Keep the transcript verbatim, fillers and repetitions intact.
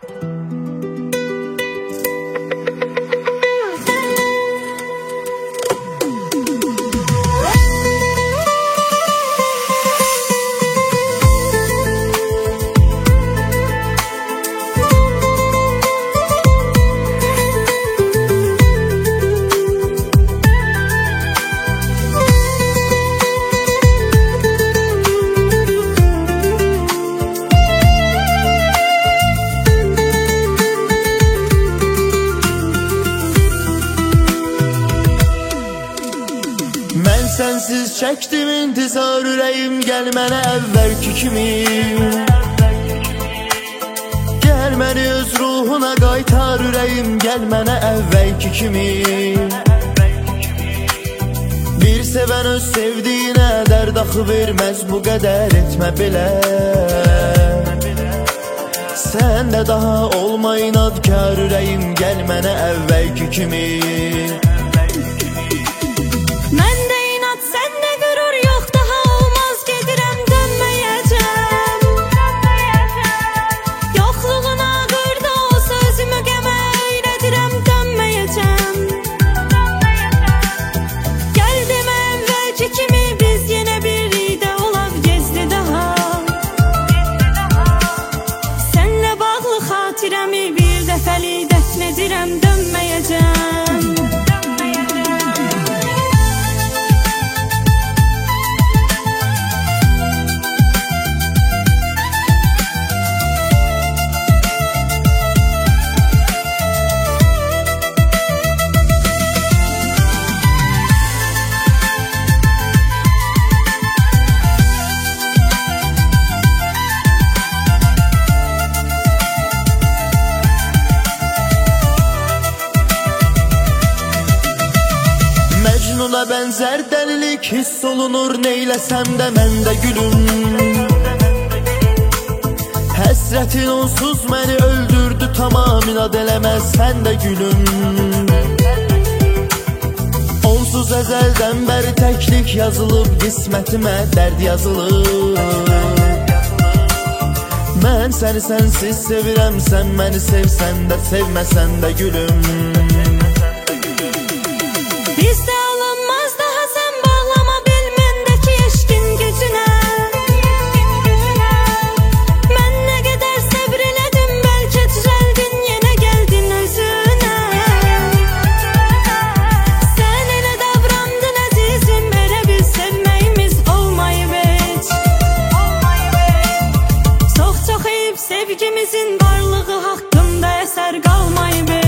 Sensiz çəkdim intizar ürəyim, gəl mənə əvvəlki kimi. Gəl məni öz ruhuna qaytar ürəyim, gəl mənə əvvəlki kimi. Bir sevən öz sevdiyinə dərd axı verməz, bu qədər etmə belə. Sən də daha olma inadkar ürəyim, gəl mənə əvvəlki kimi. Bir dəfəlik dəfn edirəm, dönməyəcəm. Məcnuna bənzər dəlilik hiss olunur, neyləsəm də məndə gülüm. Həsrətin onsuz məni öldürdü, tamam inad eləməz sən də gülüm. Onsuz əzəldən bəri təklik yazılıb, qismətimə dərd yazılıb. Mən səni sənsiz sevirəm, sən məni sevsən də sevməsən də gülüm. Bizdə alınmaz daha sən bağlama bil məndəki eşqin gücünə. Mən nə qədər səbr elədim, bəlkə düzəldin, yenə gəldin özünə. Sən elə davrandın əzizim, elə bil sevməyimiz olmayıb heç. Çox-çox eyib sevgimizin varlığı haqqında əsər qalmayıb heç.